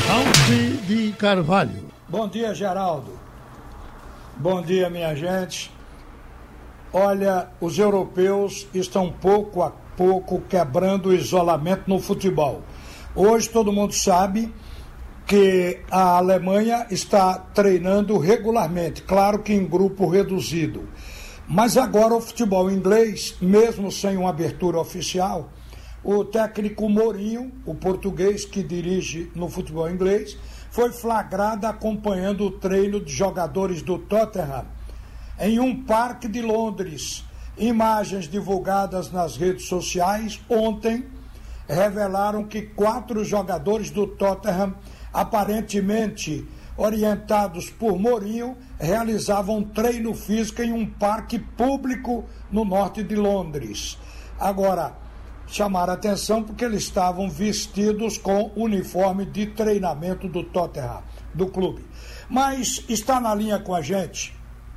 Alce de Carvalho. Bom dia, Geraldo. Bom dia, minha gente. Olha, os europeus estão pouco a pouco quebrando o isolamento no futebol. Hoje todo mundo sabe que a Alemanha está treinando regularmente, claro que em grupo reduzido. Mas agora o futebol inglês, mesmo sem uma abertura oficial, o técnico Mourinho, o português que dirige no futebol inglês, foi flagrado acompanhando o treino de jogadores do Tottenham em um parque de Londres. Imagens divulgadas nas redes sociais ontem revelaram que 4 jogadores do Tottenham, aparentemente orientados por Mourinho, realizavam treino físico em um parque público no norte de Londres. Agora, chamaram a atenção porque eles estavam vestidos com uniforme de treinamento do Tottenham, do clube. Mas está na linha com a gente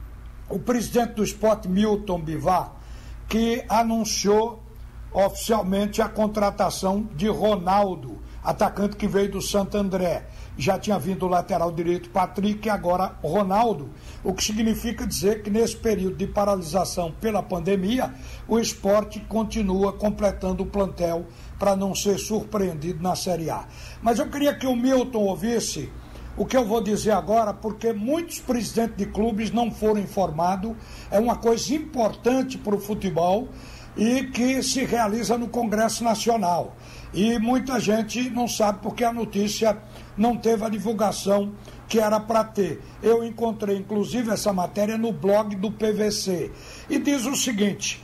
o presidente do Sport, Milton Bivar, que anunciou oficialmente a contratação de Ronaldo, atacante que veio do Santo André. Já tinha vindo o lateral direito Patrick e agora Ronaldo, o que significa dizer que nesse período de paralisação pela pandemia, o Sport continua completando o plantel para não ser surpreendido na Série A. Mas eu queria que o Milton ouvisse o que eu vou dizer agora, porque muitos presidentes de clubes não foram informados. É uma coisa importante para o futebol e que se realiza no Congresso Nacional. E muita gente não sabe porque a notícia não teve a divulgação que era para ter. Eu encontrei, inclusive, essa matéria no blog do PVC. E diz o seguinte: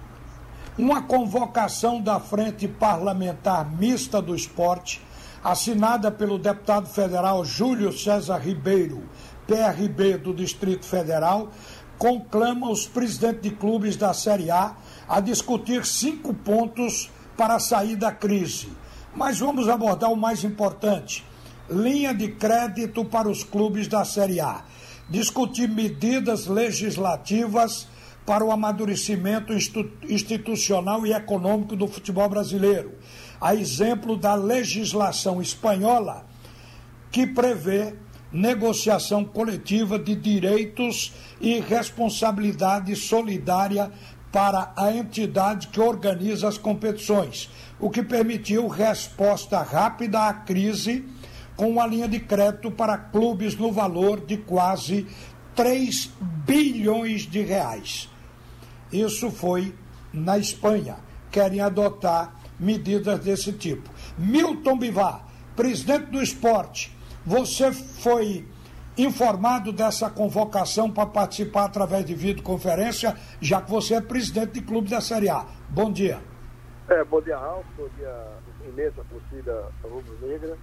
uma convocação da Frente Parlamentar Mista do Esporte, assinada pelo deputado federal Júlio César Ribeiro, PRB do Distrito Federal, conclama os presidentes de clubes da Série A discutir 5 pontos para sair da crise. Mas vamos abordar o mais importante: linha de crédito para os clubes da Série A. Discutir medidas legislativas para o amadurecimento institucional e econômico do futebol brasileiro, a exemplo da legislação espanhola, que prevê negociação coletiva de direitos e responsabilidade solidária para a entidade que organiza as competições, o que permitiu resposta rápida à crise com uma linha de crédito para clubes no valor de quase 3 bilhões de reais. Isso foi na Espanha. Querem adotar medidas desse tipo. Milton Bivar, presidente do Sport, você foi informado dessa convocação para participar através de videoconferência, já que você é presidente de clube da Série A. Bom dia. Bom dia, Ralf. Bom dia, imensa torcida rubro-negra.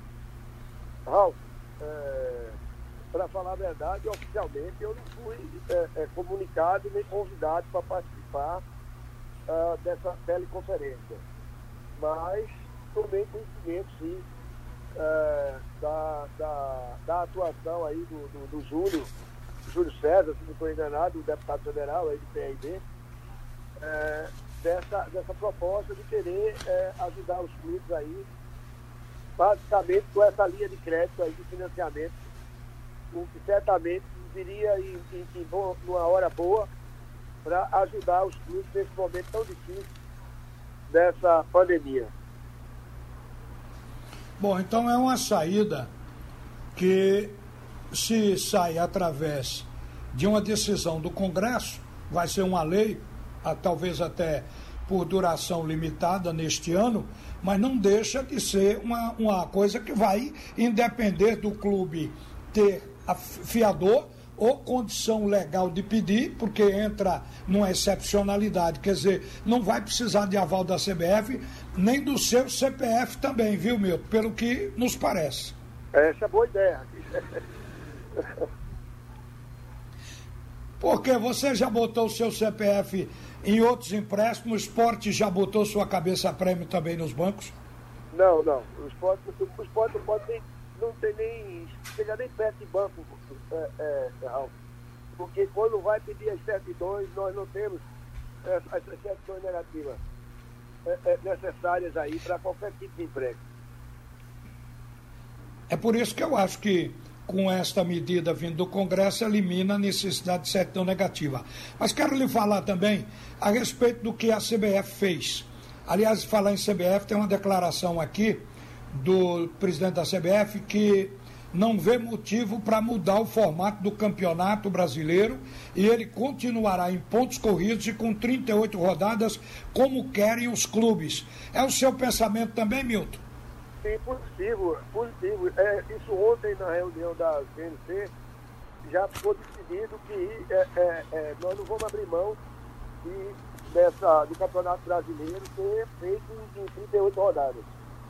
Ralf, para falar a verdade, oficialmente eu não fui comunicado nem convidado para participar dessa teleconferência. Mas tomei conhecimento, sim, da atuação aí do Júlio César, se não estou enganado, o deputado federal aí do PRB, dessa proposta de querer ajudar os clubes aí, basicamente com essa linha de crédito aí de financiamento, o que certamente viria numa hora boa para ajudar os clubes nesse momento tão difícil dessa pandemia. Bom, então é uma saída que, se sai através de uma decisão do Congresso, vai ser uma lei, talvez até por duração limitada neste ano, mas não deixa de ser uma coisa que vai independer do clube ter fiador ou condição legal de pedir, porque entra numa excepcionalidade, quer dizer, não vai precisar de aval da CBF, nem do seu CPF também, viu, Milton? Pelo que nos parece. Essa é boa ideia. Porque você já botou o seu CPF em outros empréstimos, o Sport já botou sua cabeça a prêmio também nos bancos? Não. O Sport não tem nem, chega nem perto de banco, porque quando vai pedir as certidões, nós não temos essas certidões negativas necessárias aí para qualquer tipo de emprego. É por isso que eu acho que, com esta medida vindo do Congresso, elimina a necessidade de certidão negativa. Mas quero lhe falar também a respeito do que a CBF fez. Aliás, falar em CBF, tem uma declaração aqui do presidente da CBF que não vê motivo para mudar o formato do Campeonato Brasileiro e ele continuará em pontos corridos e com 38 rodadas, como querem os clubes. É o seu pensamento também, Milton? Sim, positivo. Isso ontem na reunião da CNC já ficou decidido que nós não vamos abrir mão do Campeonato Brasileiro ser feito em 38 rodadas.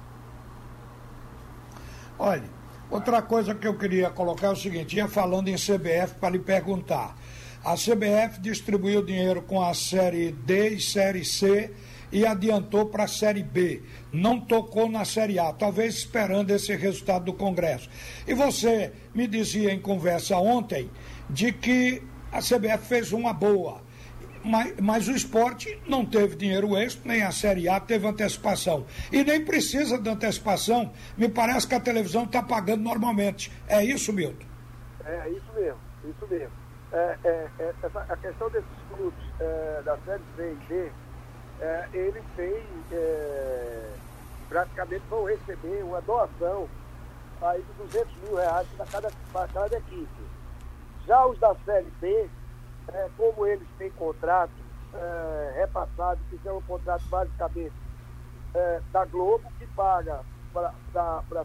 Olha, outra coisa que eu queria colocar é o seguinte, ia falando em CBF para lhe perguntar. A CBF distribuiu dinheiro com a Série D e Série C e adiantou para a Série B. Não tocou na Série A, talvez esperando esse resultado do Congresso. E você me dizia em conversa ontem de que a CBF fez uma boa, mas o esporte não teve dinheiro extra, nem a Série A teve antecipação. E nem precisa de antecipação, me parece que a televisão está pagando normalmente. É isso, Milton? É isso mesmo. A questão desses clubes da Série C e D, eles têm, praticamente vão receber uma doação aí de R$200 mil para cada equipe. Já os da Série B, como eles têm contrato repassado, que é um contrato basicamente da Globo, que paga para a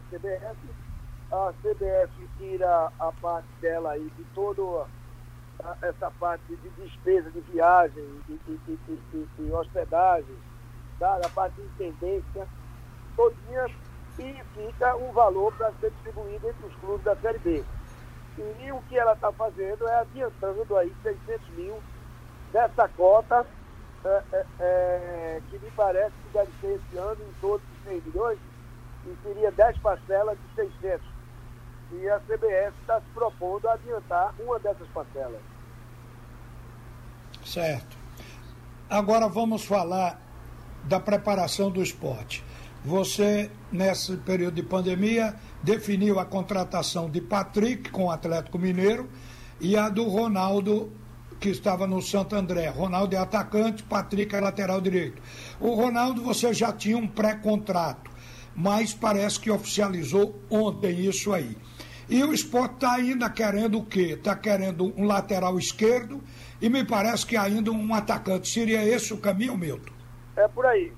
CBF tira a parte dela aí de toda essa parte de despesa de viagem e hospedagem, tá? A parte de intendência, todinha, e fica um valor para ser distribuído entre os clubes da Série B. E o que ela está fazendo é adiantando aí 600 mil dessa cota, que me parece que deve ser esse ano em torno de 100 milhões, e seria 10 parcelas de 600. E a CBF está se propondo a adiantar uma dessas parcelas. Certo. Agora vamos falar da preparação do esporte. Você, nesse período de pandemia, definiu a contratação de Patrick com o Atlético Mineiro e a do Ronaldo, que estava no Santo André. Ronaldo é atacante, Patrick é lateral direito. O Ronaldo você já tinha um pré-contrato, mas parece que oficializou ontem isso aí. E o esporte está ainda querendo o quê? Está querendo um lateral esquerdo e me parece que ainda um atacante. Seria esse o caminho, Milton? É por aí.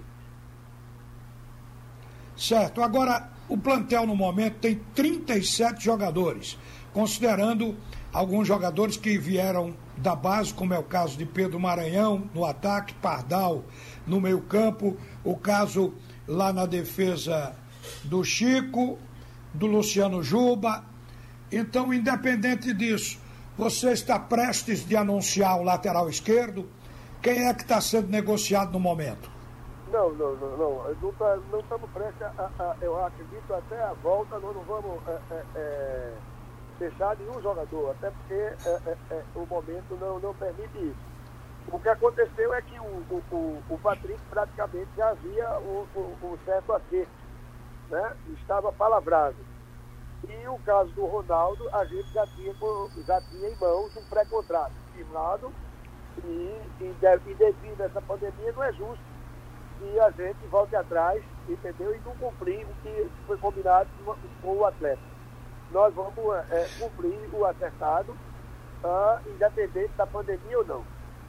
Certo. Agora, o plantel no momento tem 37 jogadores, considerando alguns jogadores que vieram da base, como é o caso de Pedro Maranhão no ataque, Pardal no meio-campo, o caso lá na defesa do Chico, do Luciano Juba. Então, independente disso, você está prestes de anunciar o lateral esquerdo? Quem é que está sendo negociado no momento? Não. Não estamos prestes eu acredito até a volta, nós não vamos fechar nenhum jogador, até porque o momento não permite isso. O que aconteceu é que o Patrick praticamente já havia um certo acerto, né? Estava palavrado. E o caso do Ronaldo, a gente já tinha em mãos um pré-contrato firmado e devido a essa pandemia não é justo que a gente volte atrás, entendeu? E não cumprir o que foi combinado com o atleta. Nós vamos cumprir o acertado, independente da pandemia ou não.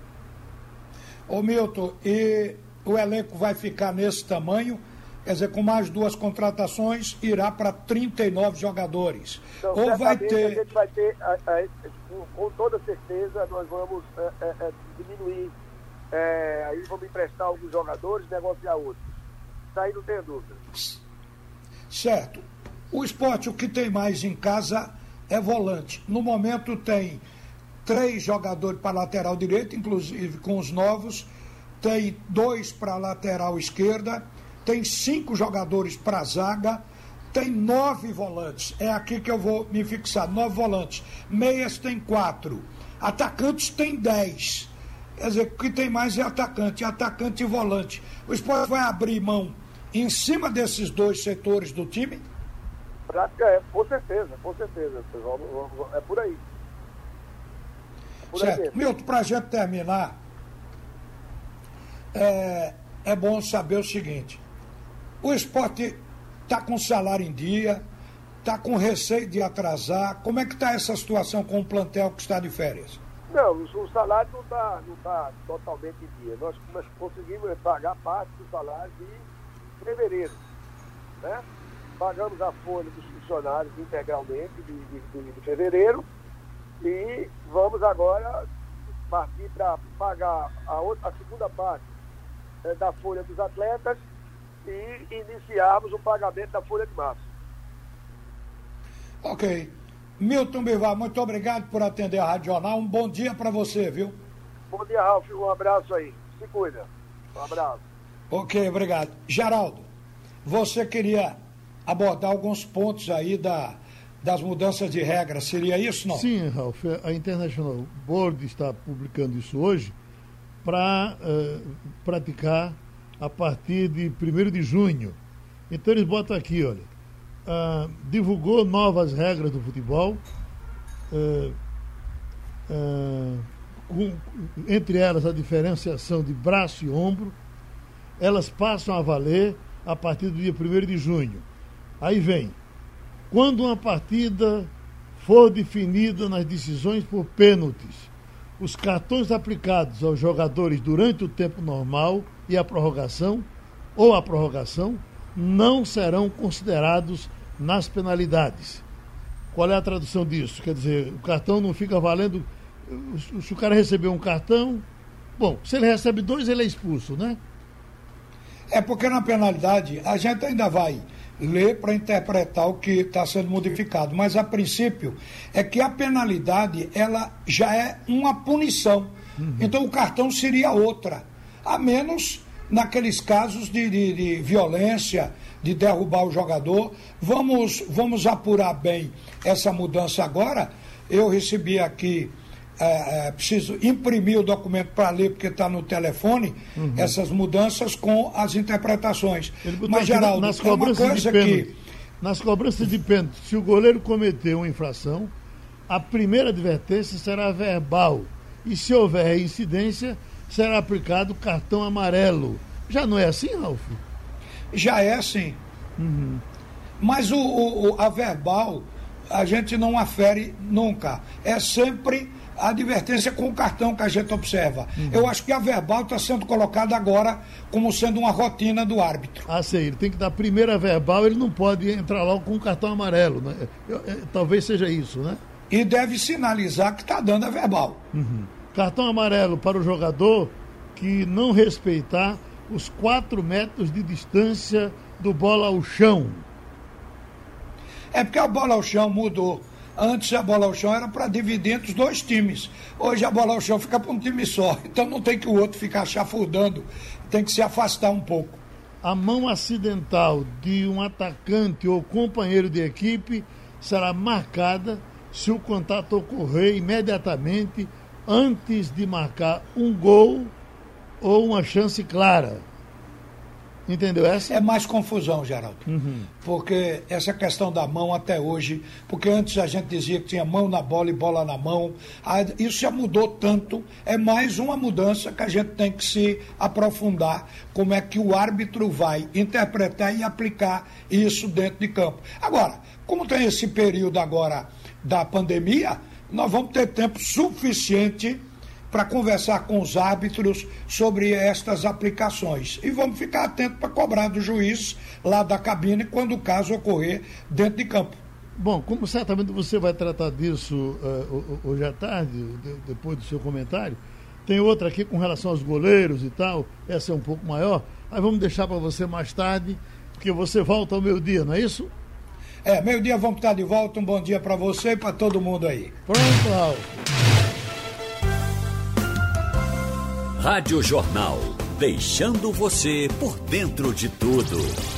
Ô Milton, e o elenco vai ficar nesse tamanho? Quer dizer, com mais 2 contratações, irá para 39 jogadores. Então, ou vai ter... A gente vai ter, com toda certeza, nós vamos diminuir, aí vamos emprestar alguns jogadores, negociar outros. Isso aí não tem dúvida. Certo. O esporte, o que tem mais em casa é volante. No momento tem 3 jogadores para lateral direito, inclusive com os novos, tem 2 para lateral esquerda, tem 5 jogadores para zaga, tem 9 volantes. É aqui que eu vou me fixar, 9 volantes. Meias tem 4. Atacantes tem 10. Quer dizer, o que tem mais é atacante e volante. O esporte vai abrir mão em cima desses 2 setores do time? prática com certeza, pessoal. É por aí. Certo. Milton, para a gente terminar, é bom saber o seguinte: o esporte está com salário em dia, está com receio de atrasar. Como é que está essa situação com o plantel que está de férias? Não, o salário não tá totalmente em dia. Nós conseguimos pagar parte do salário de fevereiro, né? Pagamos a folha dos funcionários integralmente de fevereiro e vamos agora partir para pagar a segunda parte da folha dos atletas e iniciarmos o pagamento da folha de março. Ok. Milton Bivar, muito obrigado por atender a Rádio Jornal. Um bom dia para você, viu? Bom dia, Ralf. Um abraço aí. Se cuida. Um abraço. Ok, obrigado. Geraldo, você queria abordar alguns pontos aí das mudanças de regra. Seria isso, não? Sim, Ralf. A International Board está publicando isso hoje para praticar a partir de 1º de junho. Então eles botam aqui, olha. Divulgou novas regras do futebol, entre elas a diferenciação de braço e ombro. Elas passam a valer a partir do dia 1º de junho. Aí vem, quando uma partida for definida nas decisões por pênaltis, os cartões aplicados aos jogadores durante o tempo normal e a prorrogação, não serão considerados nas penalidades. Qual é a tradução disso? Quer dizer, o cartão não fica valendo. Se o cara recebeu um cartão, bom, se ele recebe 2, ele é expulso, né? É porque na penalidade a gente ainda vai ler para interpretar o que está sendo modificado, mas a princípio é que a penalidade ela já é uma punição. Então o cartão seria outra, a menos naqueles casos de violência, de derrubar o jogador. Vamos apurar bem essa mudança agora. Eu recebi aqui, preciso imprimir o documento para ler, porque está no telefone, essas mudanças com as interpretações. Mas, Geraldo, nas cobranças de pênalti, se o goleiro cometer uma infração, a primeira advertência será verbal. E se houver incidência, será aplicado cartão amarelo. Já não é assim, Ralf? Já é assim. Mas a verbal a gente não afere nunca. É sempre a advertência com o cartão que a gente observa. Eu acho que a verbal está sendo colocada agora como sendo uma rotina do árbitro. Ah, sei. Ele tem que dar a primeira verbal, ele não pode entrar logo com o cartão amarelo, né? Talvez seja isso, né? E deve sinalizar que está dando a verbal. Cartão amarelo para o jogador que não respeitar os 4 metros de distância do bola ao chão. É porque a bola ao chão mudou. Antes a bola ao chão era para dividir entre os 2 times. Hoje a bola ao chão fica para um time só. Então não tem que o outro ficar chafurdando. Tem que se afastar um pouco. A mão acidental de um atacante ou companheiro de equipe será marcada se o contato ocorrer imediatamente antes de marcar um gol ou uma chance clara. Entendeu essa? É mais confusão, Geraldo. Porque essa questão da mão até hoje, porque antes a gente dizia que tinha mão na bola e bola na mão, isso já mudou tanto, é mais uma mudança que a gente tem que se aprofundar, como é que o árbitro vai interpretar e aplicar isso dentro de campo. Agora, como tem esse período agora da pandemia, nós vamos ter tempo suficiente para conversar com os árbitros sobre estas aplicações. E vamos ficar atentos para cobrar do juiz lá da cabine quando o caso ocorrer dentro de campo. Bom, como certamente você vai tratar disso hoje à tarde, depois do seu comentário, tem outra aqui com relação aos goleiros e tal, essa é um pouco maior, aí vamos deixar para você mais tarde, porque você volta ao meio-dia, não é isso? Meio-dia vamos estar de volta, um bom dia para você e para todo mundo aí. Pronto, Ralf. Rádio Jornal, deixando você por dentro de tudo.